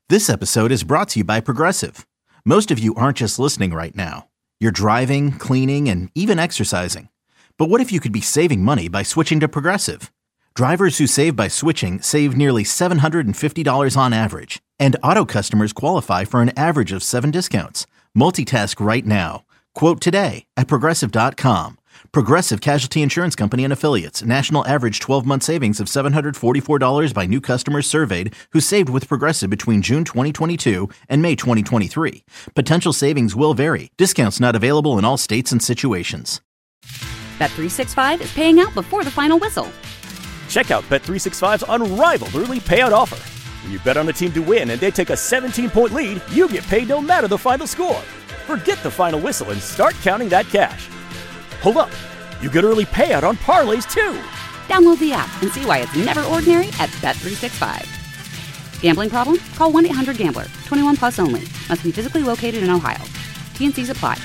This episode is brought to you by Progressive. Most of you aren't just listening right now. You're driving, cleaning, and even exercising. But what if you could be saving money by switching to Progressive? Drivers who save by switching save nearly $750 on average. And auto customers qualify for an average of 7 discounts. Multitask right now. Quote today at Progressive.com. Progressive Casualty Insurance Company and Affiliates. National average 12-month savings of $744 by new customers surveyed who saved with Progressive between June 2022 and May 2023. Potential savings will vary. Discounts not available in all states and situations. Bet365 is paying out before the final whistle. Check out Bet365's unrivaled early payout offer. When you bet on a team to win and they take a 17-point lead, you get paid no matter the final score. Forget the final whistle and start counting that cash. Hold up. You get early payout on parlays, too. Download the app and see why it's never ordinary at Bet365. Gambling problem? Call 1-800-GAMBLER. 21 plus only. Must be physically located in Ohio. T&Cs apply.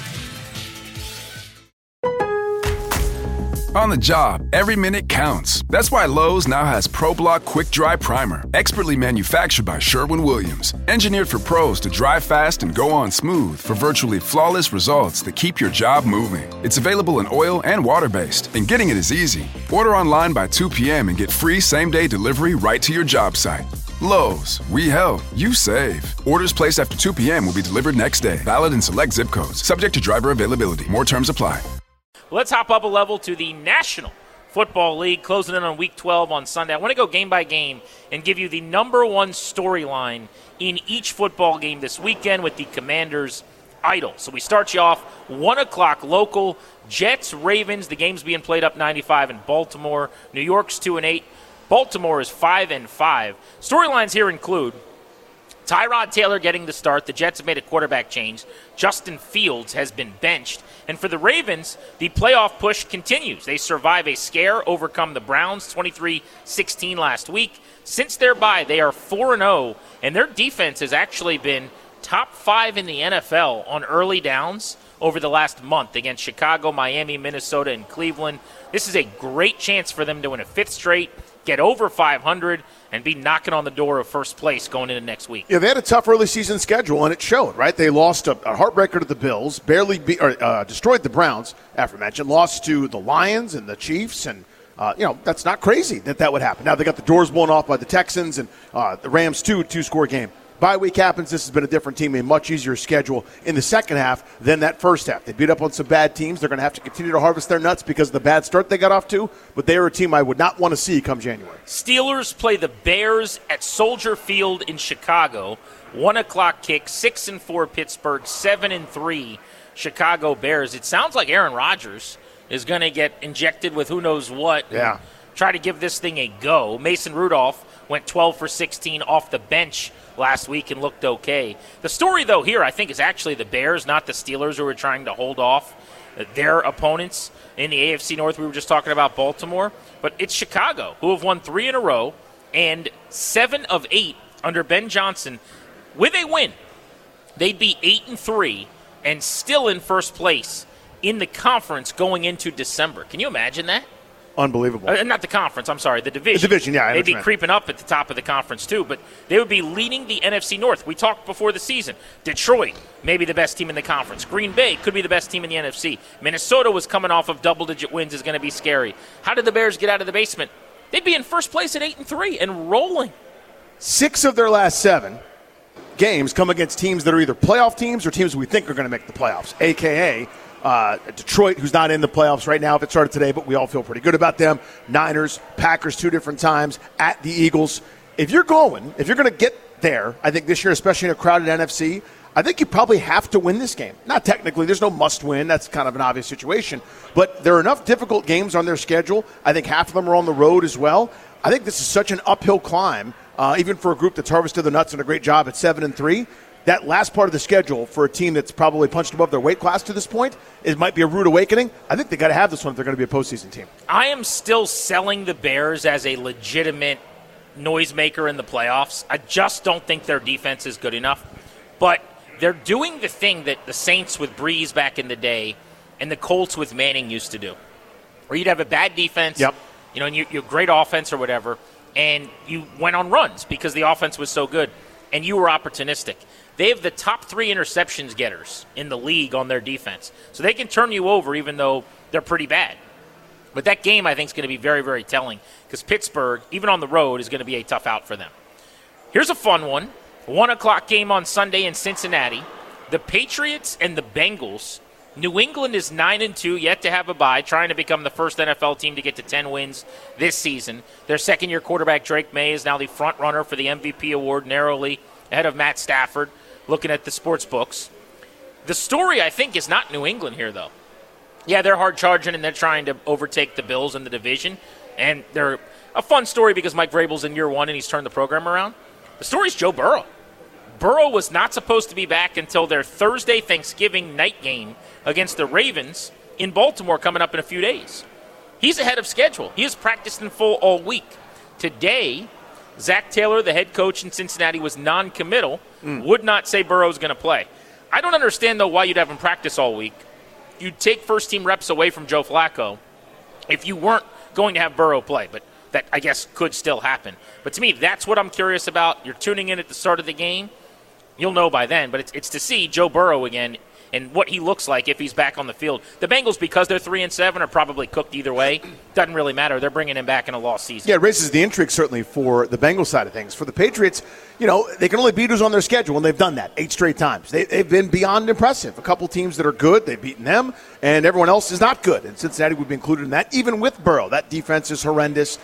On the job, every minute counts. That's why Lowe's now has ProBlock Quick Dry Primer, expertly manufactured by Sherwin-Williams. Engineered for pros to dry fast and go on smooth for virtually flawless results that keep your job moving. It's available in oil and water-based, and getting it is easy. Order online by 2 p.m. and get free same-day delivery right to your job site. Lowe's, we help, you save. Orders placed after 2 p.m. will be delivered next day. Valid in select zip codes. Subject to driver availability. More terms apply. Let's hop up a level to the National Football League, closing in on Week 12 on Sunday. I want to go game by game and give you the number one storyline in each football game this weekend with the Commanders idle. So we start you off 1 o'clock local, Jets-Ravens. The game's being played up 95 in Baltimore. New York's 2-8. Baltimore is 5-5. Storylines here include Tyrod Taylor getting the start. The Jets have made a quarterback change. Justin Fields has been benched. And for the Ravens, the playoff push continues. They survive a scare, overcome the Browns 23-16 last week. Since their bye, they are 4-0, and their defense has actually been top 5 in the NFL on early downs over the last month against Chicago, Miami, Minnesota, and Cleveland. This is a great chance for them to win a 5th straight, get over 500, and be knocking on the door of first place going into next week. Yeah, they had a tough early season schedule, and it showed, right? They lost a heartbreaker to the Bills, destroyed the Browns, aforementioned, lost to the Lions and the Chiefs, and that's not crazy that would happen. Now they got the doors blown off by the Texans and the Rams, two-score game. Bye week happens. This has been a different team, a much easier schedule in the second half than that first half. They beat up on some bad teams. They're going to have to continue to harvest their nuts because of the bad start they got off to, but they are a team I would not want to see come January. Steelers play the Bears at Soldier Field in Chicago. 1 o'clock kick, 6-4 Pittsburgh, 7-3 Chicago Bears. It sounds like Aaron Rodgers is going to get injected with who knows what. Yeah. Try to give this thing a go. Mason Rudolph went 12 for 16 off the bench last week and looked okay. The story, though, here I think is actually the Bears, not the Steelers, who are trying to hold off their opponents in the AFC North. We were just talking about Baltimore. But it's Chicago, who have won 3 in a row, and 7 of 8 under Ben Johnson. With a win, they'd be 8-3 and still in first place in the conference going into December. Can you imagine that? Unbelievable. Not the conference, I'm sorry, the division. The division, yeah. They'd be creeping up at the top of the conference, too, but they would be leading the NFC North. We talked before the season. Detroit, maybe the best team in the conference. Green Bay could be the best team in the NFC. Minnesota was coming off of double-digit wins, is going to be scary. How did the Bears get out of the basement? They'd be in first place at 8-3 and rolling. 6 of their last 7 games come against teams that are either playoff teams or teams we think are going to make the playoffs, a.k.a. Detroit, who's not in the playoffs right now if it started today, but we all feel pretty good about them. Niners, Packers 2 different times, at the Eagles. If you're going to get there, I think this year, especially in a crowded NFC, I think you probably have to win this game. Not technically. There's no must win. That's kind of an obvious situation. But there are enough difficult games on their schedule. I think half of them are on the road as well. I think this is such an uphill climb, even for a group that's harvested the nuts and a great job at 7-3. That last part of the schedule for a team that's probably punched above their weight class to this point, it might be a rude awakening. I think they got to have this one if they're going to be a postseason team. I am still selling the Bears as a legitimate noisemaker in the playoffs. I just don't think their defense is good enough. But they're doing the thing that the Saints with Breeze back in the day and the Colts with Manning used to do, where you'd have a bad defense, and you great offense or whatever, and you went on runs because the offense was so good. and you were opportunistic. They have the top 3 interceptions getters in the league on their defense. So they can turn you over even though they're pretty bad. But that game, I think, is going to be very, very telling because Pittsburgh, even on the road, is going to be a tough out for them. Here's a fun one. 1 o'clock game on Sunday in Cincinnati. The Patriots and the Bengals. New England is 9-2, yet to have a bye, trying to become the first NFL team to get to 10 wins this season. Their second-year quarterback, Drake May, is now the front runner for the MVP award, narrowly ahead of Matt Stafford, looking at the sports books. The story, I think, is not New England here, though. Yeah, they're hard charging, and they're trying to overtake the Bills in the division. And they're a fun story because Mike Vrabel's in year 1, and he's turned the program around. The story's Joe Burrow. Burrow was not supposed to be back until their Thursday Thanksgiving night game against the Ravens in Baltimore coming up in a few days. He's ahead of schedule. He has practiced in full all week. Today, Zach Taylor, the head coach in Cincinnati, was non-committal, would not say Burrow's going to play. I don't understand, though, why you'd have him practice all week. You'd take first-team reps away from Joe Flacco if you weren't going to have Burrow play, but that, I guess, could still happen. But to me, that's what I'm curious about. You're tuning in at the start of the game. You'll know by then, but it's to see Joe Burrow again and what he looks like if he's back on the field. The Bengals, because they're 3-7, are probably cooked either way. Doesn't really matter. They're bringing him back in a lost season. Yeah, it raises the intrigue, certainly, for the Bengals side of things. For the Patriots, they can only beat who's on their schedule, and they've done that 8 straight times. They've been beyond impressive. A couple teams that are good, they've beaten them, and everyone else is not good. And Cincinnati would be included in that, even with Burrow. That defense is horrendous.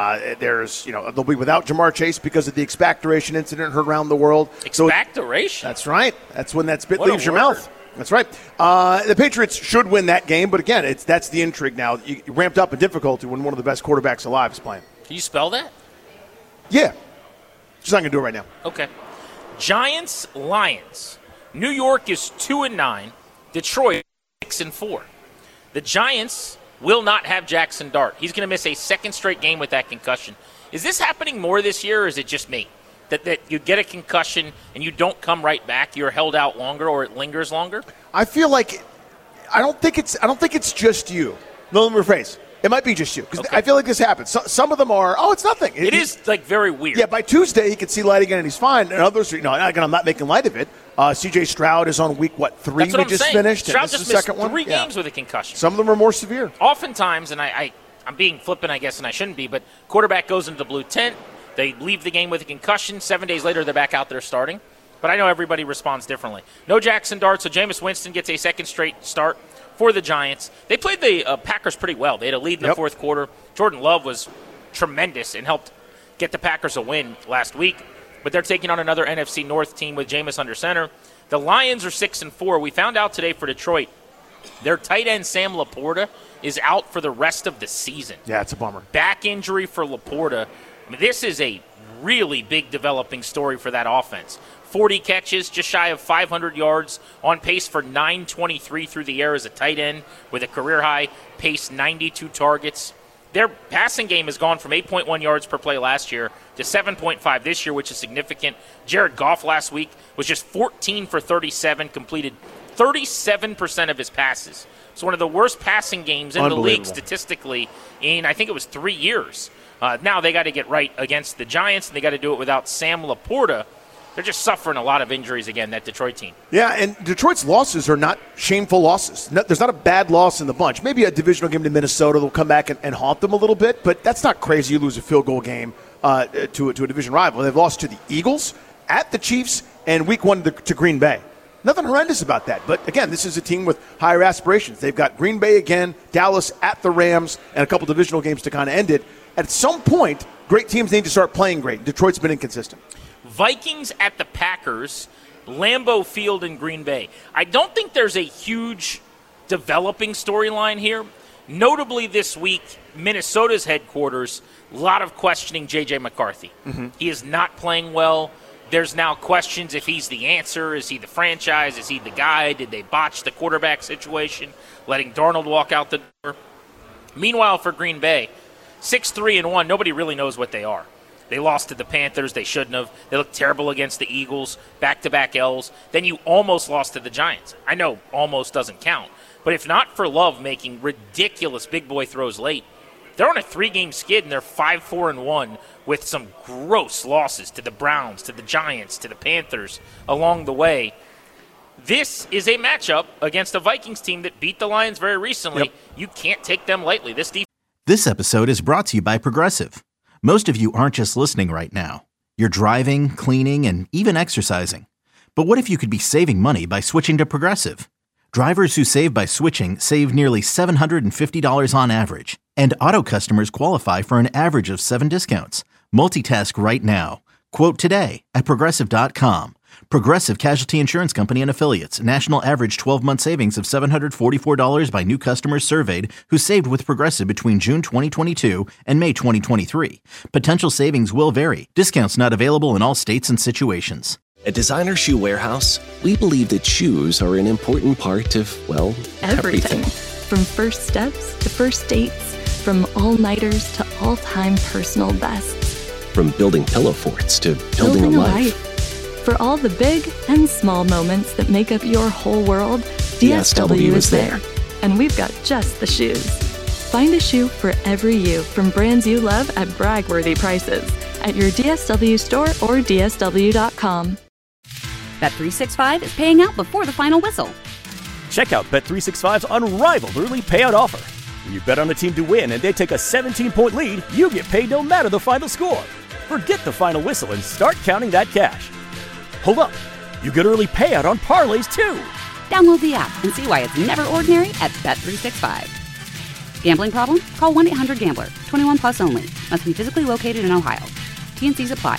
They'll be without Jamar Chase because of the expectoration incident heard around the world. Expectoration? That's right. That's when that spit leaves your mouth. That's right. The Patriots should win that game, but again, that's the intrigue now. You ramped up in difficulty when one of the best quarterbacks alive is playing. Can you spell that? Yeah. Just not going to do it right now. Okay. Giants, Lions. New York is 2-9. Detroit 6-4. The Giants will not have Jackson Dart. He's going to miss a second straight game with that concussion. Is this happening more this year, or is it just me? That you get a concussion and you don't come right back, you're held out longer, or it lingers longer? I feel like I don't think it's just you. No, let me rephrase. It might be just you because I feel like this happens. Some of them are, it's nothing. It is like very weird. Yeah, by Tuesday he can see light again and he's fine. And others, I'm not making light of it. C.J. Stroud is on week 3 That's what we I'm just saying. finished. Stroud and this just is the second missed 3 one. games with a concussion. Some of them are more severe. Oftentimes, and I'm being flippant, I guess, and I shouldn't be, but quarterback goes into the blue tent. They leave the game with a concussion. 7 days later, they're back out there starting. But I know everybody responds differently. No Jackson Dart, so Jameis Winston gets a second straight start for the Giants. They played the Packers pretty well. They had a lead in the fourth quarter. Jordan Love was tremendous and helped get the Packers a win last week. But they're taking on another NFC North team with Jameis under center. The Lions are 6-4. We found out today for Detroit, their tight end Sam Laporta is out for the rest of the season. Yeah, it's a bummer. Back injury for Laporta. This is a really big developing story for that offense. 40 catches, just shy of 500 yards, on pace for 923 through the air as a tight end with a career-high pace 92 targets. Their passing game has gone from 8.1 yards per play last year to 7.5 this year, which is significant. Jared Goff last week was just 14 for 37, completed 37% of his passes. It's one of the worst passing games in the league statistically in, I think it was 3 years. Now they got to get right against the Giants, and they got to do it without Sam Laporta. They're just suffering a lot of injuries again, that Detroit team. Yeah, and Detroit's losses are not shameful losses. There's not a bad loss in the bunch. Maybe a divisional game to Minnesota will come back and haunt them a little bit, but that's not crazy. You lose a field goal game to a division rival. They've lost to the Eagles, at the Chiefs, and week 1 to Green Bay. Nothing horrendous about that. But, again, this is a team with higher aspirations. They've got Green Bay again, Dallas at the Rams, and a couple divisional games to kind of end it. At some point, great teams need to start playing great. Detroit's been inconsistent. Vikings at the Packers, Lambeau Field in Green Bay. I don't think there's a huge developing storyline here. Notably this week, Minnesota's headquarters, a lot of questioning J.J. McCarthy. Mm-hmm. He is not playing well. There's now questions if he's the answer. Is he the franchise? Is he the guy? Did they botch the quarterback situation, letting Darnold walk out the door? Meanwhile, for Green Bay, 6-3-1, nobody really knows what they are. They lost to the Panthers. They shouldn't have. They looked terrible against the Eagles, back-to-back L's. Then you almost lost to the Giants. I know almost doesn't count. But if not for Love making ridiculous big boy throws late, They're on a 3-game skid, and they're 5-4-1 with some gross losses to the Browns, to the Giants, to the Panthers along the way. This is a matchup against a Vikings team that beat the Lions very recently. Yep. You can't take them lightly. This episode is brought to you by Progressive. Most of you aren't just listening right now. You're driving, cleaning, and even exercising. But what if you could be saving money by switching to Progressive? Drivers who save by switching save nearly $750 on average. And auto customers qualify for an average of 7 discounts. Multitask right now. Quote today at Progressive.com. Progressive Casualty Insurance Company and Affiliates. National average 12-month savings of $744 by new customers surveyed who saved with Progressive between June 2022 and May 2023. Potential savings will vary. Discounts not available in all states and situations. At Designer Shoe Warehouse, we believe that shoes are an important part of, well, everything. From first steps to first dates, from all-nighters to all-time personal bests. From building pillow forts to building a life. For all the big and small moments that make up your whole world, DSW is there. And we've got just the shoes. Find a shoe for every you from brands you love at brag-worthy prices at your DSW store or DSW.com. Bet365 is paying out before the final whistle. Check out Bet365's unrivaled early payout offer. When you bet on a team to win and they take a 17-point lead, you get paid no matter the final score. Forget the final whistle and start counting that cash. Hold up. You get early payout on parlays, too. Download the app and see why it's never ordinary at Bet365. Gambling problem? Call 1-800-GAMBLER. 21 plus only. Must be physically located in Ohio. T&Cs apply.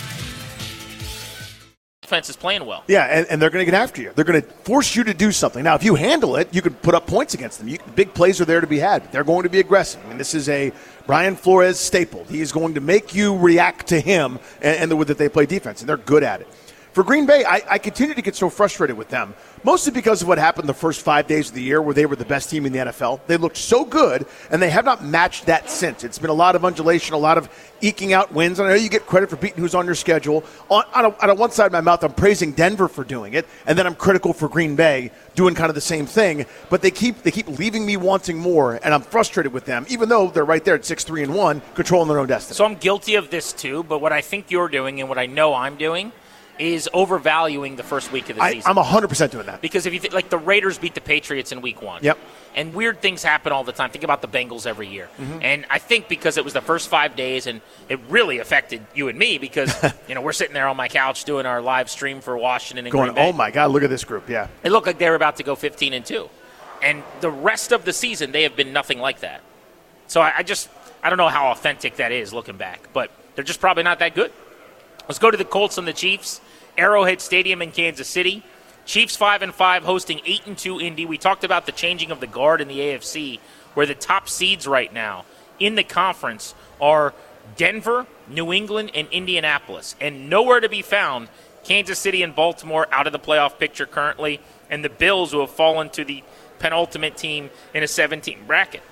Defense is playing well. Yeah, and they're going to get after you. They're going to force you to do something. Now, if you handle it, you can put up points against them. Big plays are there to be had. They're going to be aggressive. I mean, this is a Brian Flores staple. He is going to make you react to him and the way that they play defense, and they're good at it. For Green Bay, I continue to get so frustrated with them, mostly because of what happened the first 5 days of the year where they were the best team in the NFL. They looked so good, and they have not matched that since. It's been a lot of undulation, a lot of eking out wins. And I know you get credit for beating who's on your schedule. On one side of my mouth, I'm praising Denver for doing it, and then I'm critical for Green Bay doing kind of the same thing. But they keep leaving me wanting more, and I'm frustrated with them, even though they're right there at 6-3-1, controlling their own destiny. So I'm guilty of this too, but what I think you're doing and what I know I'm doing is overvaluing the first week of the season. I'm 100% doing that. Because if you like the Raiders beat the Patriots in week 1. Yep. And weird things happen all the time. Think about the Bengals every year. Mm-hmm. And I think because it was the first 5 days and it really affected you and me because, we're sitting there on my couch doing our live stream for Washington and Green Bay. Oh my God, look at this group, yeah. It looked like they were about to go 15-2. And the rest of the season, they have been nothing like that. So I don't know how authentic that is looking back, but they're just probably not that good. Let's go to the Colts and the Chiefs. Arrowhead Stadium in Kansas City. Chiefs 5-5 hosting 8-2 Indy. We talked about the changing of the guard in the AFC, where the top seeds right now in the conference are Denver, New England, and Indianapolis. And nowhere to be found, Kansas City and Baltimore out of the playoff picture currently, and the Bills who have fallen to the penultimate team in a 7-team bracket.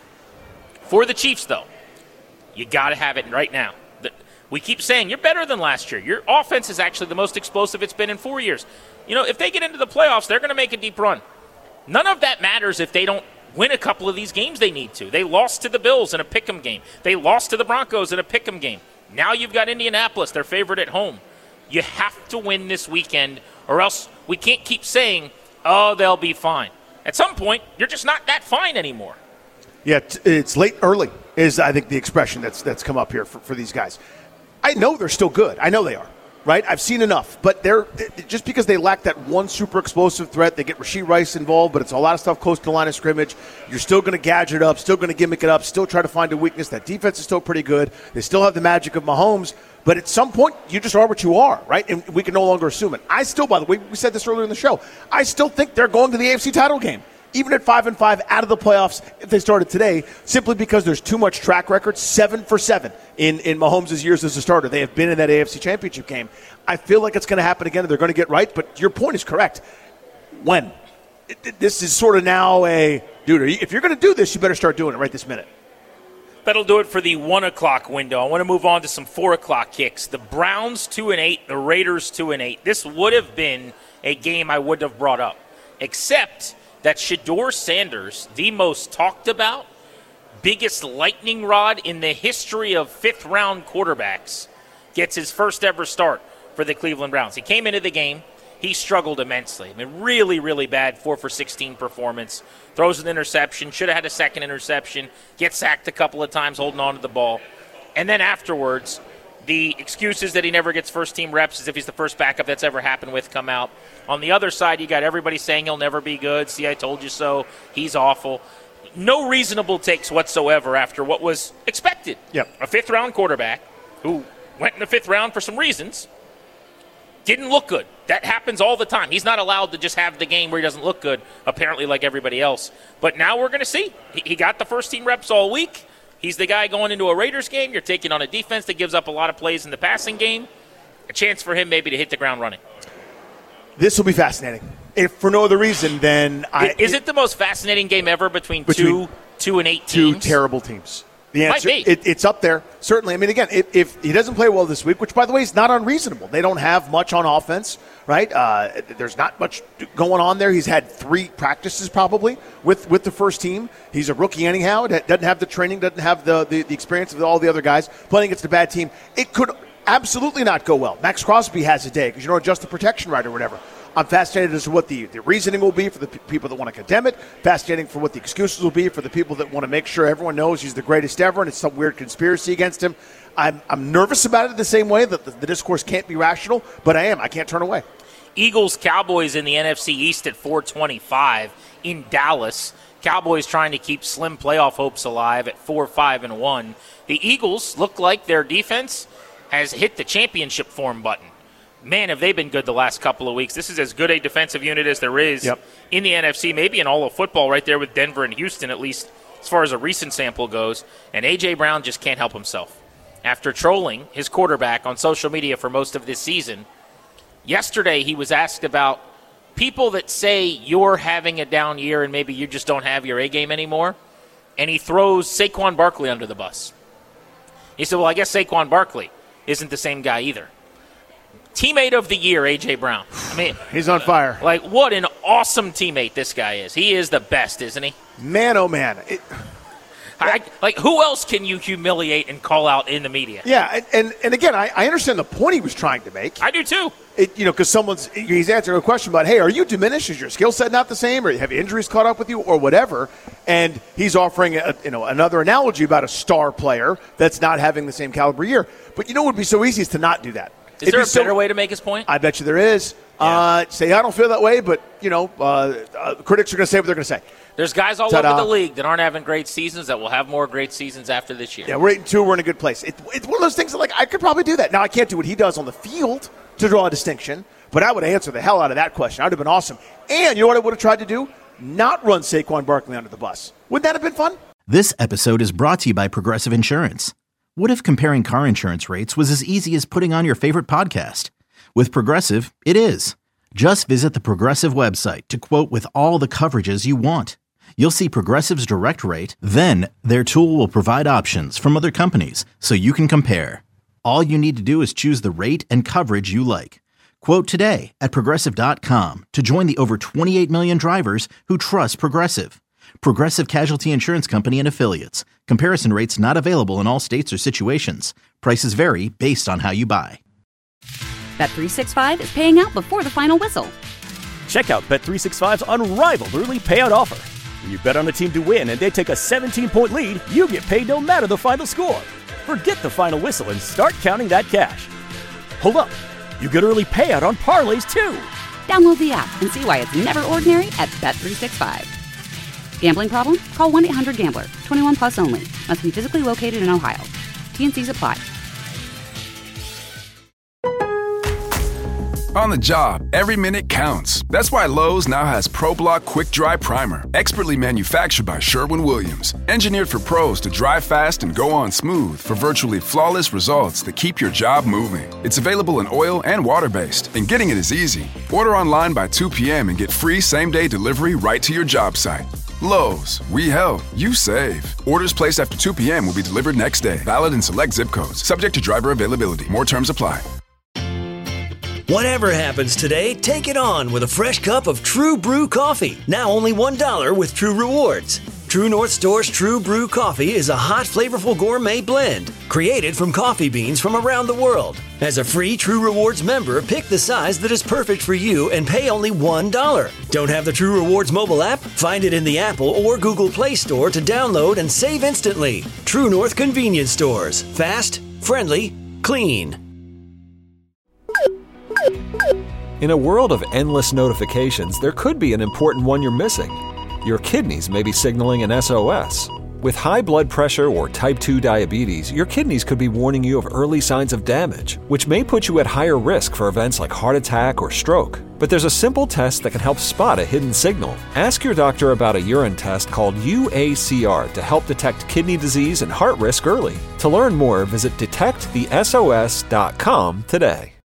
For the Chiefs, though, you got to have it right now. We keep saying, you're better than last year. Your offense is actually the most explosive it's been in 4 years. If they get into the playoffs, they're going to make a deep run. None of that matters if they don't win a couple of these games they need to. They lost to the Bills in a pick'em game. They lost to the Broncos in a pick'em game. Now you've got Indianapolis, their favorite at home. You have to win this weekend, or else we can't keep saying, oh, they'll be fine. At some point, you're just not that fine anymore. Yeah, it's late early is, I think, the expression that's come up here for these guys. I know they're still good. I know they are, right? I've seen enough. But they're just because they lack that one super explosive threat, they get Rashee Rice involved, but it's a lot of stuff close to the line of scrimmage. You're still going to gadget it up, still going to gimmick it up, still try to find a weakness. That defense is still pretty good. They still have the magic of Mahomes. But at some point, you just are what you are, right? And we can no longer assume it. I still, by the way, we said this earlier in the show, I still think they're going to the AFC title game. Even at 5-5 out of the playoffs, if they started today, simply because there's too much track record, 7 for 7 in Mahomes' years as a starter. They have been in that AFC championship game. I feel like it's going to happen again, and they're going to get right, but your point is correct. When? This is sort of now dude, if you're going to do this, you better start doing it right this minute. That'll do it for the 1 o'clock window. I want to move on to some 4 o'clock kicks. The Browns 2-8, the Raiders 2-8. This would have been a game I wouldn't have brought up, except that Shedeur Sanders, the most talked about, biggest lightning rod in the history of fifth-round quarterbacks gets his first ever start for the Cleveland Browns. He came into the game. He struggled immensely. I mean, really, really bad 4 for 16 performance. Throws an interception. Should have had a second interception. Gets sacked a couple of times holding on to the ball. And then afterwards, the excuses that he never gets first-team reps as if he's the first backup that's ever happened with come out. On the other side, you got everybody saying he'll never be good. See, I told you so. He's awful. No reasonable takes whatsoever after what was expected. Yep. A fifth-round quarterback who went in the fifth round for some reasons, didn't look good. That happens all the time. He's not allowed to just have the game where he doesn't look good, apparently, like everybody else. But now we're going to see. He got the first-team reps all week. He's the guy going into a Raiders game. You're taking on a defense that gives up a lot of plays in the passing game. A chance for him maybe to hit the ground running. This will be fascinating. If for no other reason than Is it the most fascinating game ever between 2 and 8 teams? Two terrible teams. The answer, Might be. It's up there, certainly. I mean, again, if he doesn't play well this week, which, by the way, is not unreasonable. They don't have much on offense, right? There's not much going on there. He's had 3 practices probably with the first team. He's a rookie anyhow. Doesn't have the training, doesn't have the experience of all the other guys. Playing against a bad team, it could absolutely not go well. Max Crosby has a day because you don't adjust the protection right or whatever. I'm fascinated as to what the reasoning will be for the people that want to condemn it. Fascinating for what the excuses will be for the people that want to make sure everyone knows he's the greatest ever and it's some weird conspiracy against him. I'm nervous about it the same way that the discourse can't be rational, but I can't turn away. Eagles-Cowboys in the NFC East at 4:25 in Dallas. Cowboys trying to keep slim playoff hopes alive at 4-5-1. The Eagles look like their defense has hit the championship form button. Man, have they been good the last couple of weeks. This is as good a defensive unit as there is in the NFC, maybe in all of football, right there with Denver and Houston, at least as far as a recent sample goes. And A.J. Brown just can't help himself. After trolling his quarterback on social media for most of this season, yesterday he was asked about people that say you're having a down year and maybe you just don't have your A game anymore, and he throws Saquon Barkley under the bus. He said, well, I guess Saquon Barkley isn't the same guy either. Teammate of the year, A.J. Brown. I mean, he's on fire. Like, what an awesome teammate this guy is. He is the best, isn't he? Man, oh, man. Who else can you humiliate and call out in the media? Yeah, and again, I understand the point he was trying to make. I do, too. Because he's answering a question about, hey, are you diminished? Is your skill set not the same? Or have injuries caught up with you or whatever? And he's offering another analogy about a star player that's not having the same caliber year. But what would be so easy is to not do that. Is there a better way to make his point? I bet you there is. Yeah. Say, I don't feel that way, but, critics are going to say what they're going to say. There's guys all over the league that aren't having great seasons that will have more great seasons after this year. Yeah, we're 8-2. We're in a good place. It's one of those things that, I could probably do that. Now, I can't do what he does on the field to draw a distinction, but I would answer the hell out of that question. That would have been awesome. And you know what I would have tried to do? Not run Saquon Barkley under the bus. Wouldn't that have been fun? This episode is brought to you by Progressive Insurance. What if comparing car insurance rates was as easy as putting on your favorite podcast? With Progressive, it is. Just visit the Progressive website to quote with all the coverages you want. You'll see Progressive's direct rate, then their tool will provide options from other companies so you can compare. All you need to do is choose the rate and coverage you like. Quote today at Progressive.com to join the over 28 million drivers who trust Progressive. Progressive Casualty Insurance Company and Affiliates. Comparison rates not available in all states or situations. Prices vary based on how you buy. Bet365 is paying out before the final whistle. Check out Bet365's unrivaled early payout offer. When you bet on a team to win and they take a 17-point lead, you get paid no matter the final score. Forget the final whistle and start counting that cash. Hold up. You get early payout on parlays, too. Download the app and see why it's never ordinary at Bet365. Gambling problem? Call 1-800-GAMBLER. 21 plus only. Must be physically located in Ohio. T&Cs apply. On the job, every minute counts. That's why Lowe's now has ProBlock Quick Dry Primer, expertly manufactured by Sherwin-Williams. Engineered for pros to dry fast and go on smooth for virtually flawless results that keep your job moving. It's available in oil and water-based, and getting it is easy. Order online by 2 p.m. and get free same-day delivery right to your job site. Lowe's, we help, you save. Orders placed after 2 p.m. will be delivered next day. Valid in select zip codes. Subject to driver availability. More terms apply. Whatever happens today, take it on with a fresh cup of True Brew coffee. Now only $1 with True Rewards. True North Store's True Brew Coffee is a hot, flavorful gourmet blend created from coffee beans from around the world. As a free True Rewards member, pick the size that is perfect for you and pay only $1. Don't have the True Rewards mobile app? Find it in the Apple or Google Play Store to download and save instantly. True North Convenience Stores. Fast, friendly, clean. In a world of endless notifications, there could be an important one you're missing. Your kidneys may be signaling an SOS. With high blood pressure or type 2 diabetes, your kidneys could be warning you of early signs of damage, which may put you at higher risk for events like heart attack or stroke. But there's a simple test that can help spot a hidden signal. Ask your doctor about a urine test called UACR to help detect kidney disease and heart risk early. To learn more, visit detectthesos.com today.